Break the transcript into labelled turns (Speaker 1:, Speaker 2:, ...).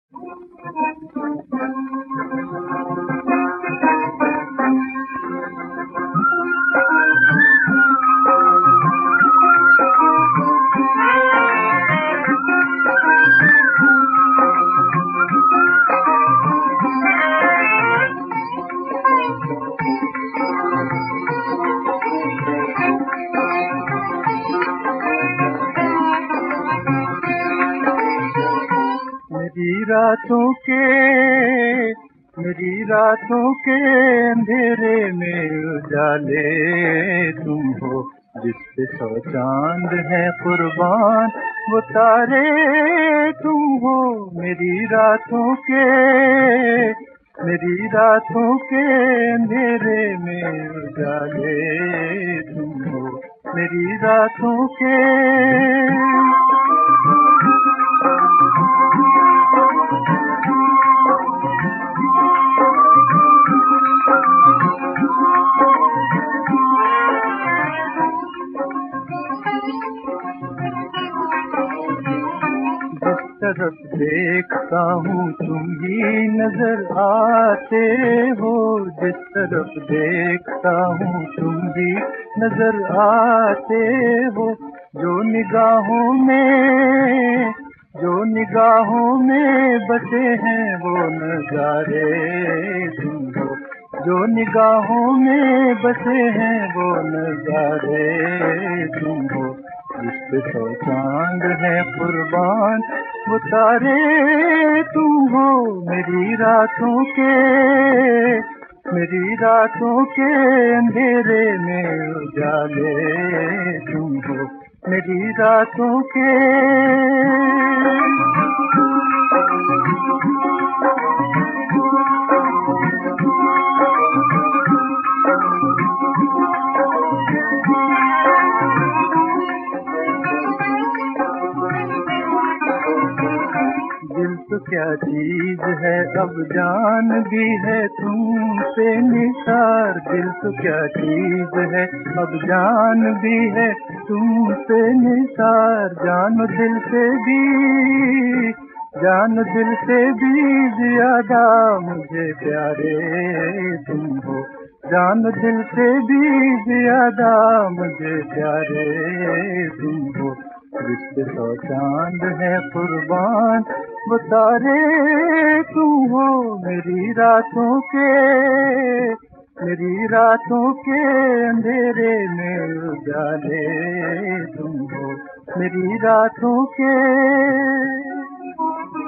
Speaker 1: मेरी रातों के अंधेरे में उजाले तुम हो, जिस पे 100 चांद है कुर्बान वो तारे तुम हो। मेरी रातों के अंधेरे में उजाले तुम हो, मेरी रातों के। तरफ देखता हूँ तुम ही नजर आते हो, जिस तरफ देखता हूँ तुम भी नजर आते हो। जो निगाहों में बसे हैं वो नजारे तुम हो, जो निगाहों में बसे हैं वो नजारे तुम हो। जिस पे 100 चांद है कुर्बान वो तारे तुम हो। मेरी रातों के अंधेरे में उजाले तुम हो, मेरी रातों के। दिल तो क्या चीज है अब जान भी है तुमसे निसार, दिल तो क्या चीज है अब जान भी है तुमसे निसार। जान दिल से भी ज्यादा मुझे प्यारे तुम हो, जान दिल से भी ज्यादा मुझे प्यारे तुम हो। जिस पे 100 चांद है कुर्बान वो तारे तुम हो। मेरी रातों के अंधेरे में उजाले तुम हो, मेरी रातों के।